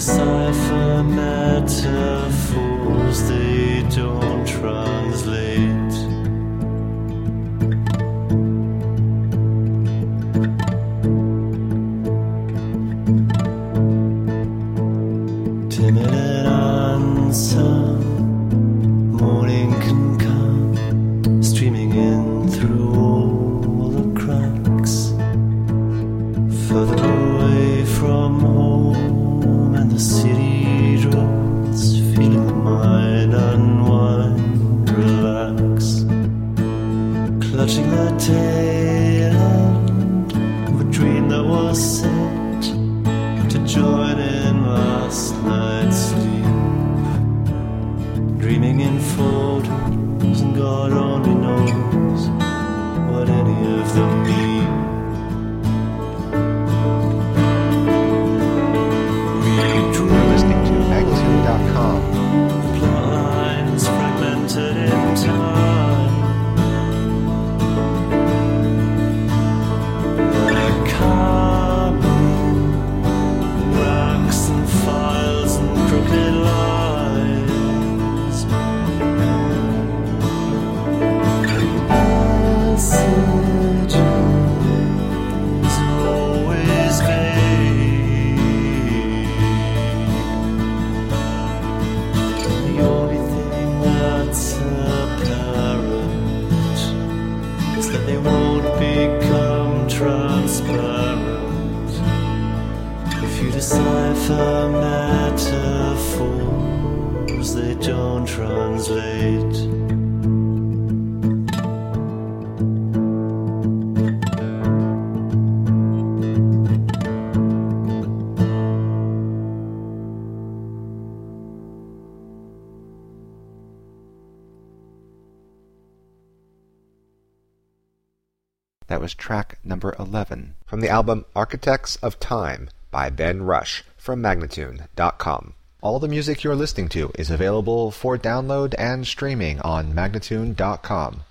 decipher metaphors they don't translate. Timid answer, morning can come, streaming in through all the cracks, further away from home and the city roads, feeling the mind unwind, relax, clutching the tail end of a dream that was set to join in last night's sleep, dreaming in photos, and God only knows what any of them mean. You're listening to Magnitude.com. Plot lines fragmented in time. The carbon racks and files and crooked lines. Messages are always vague. The only thing that's apparent is that they won't become transparent if you decipher metaphors they don't translate. That was track number 11 from the album Architects of Time by Ben Rush from Magnatune.com. All the music you're listening to is available for download and streaming on Magnatune.com.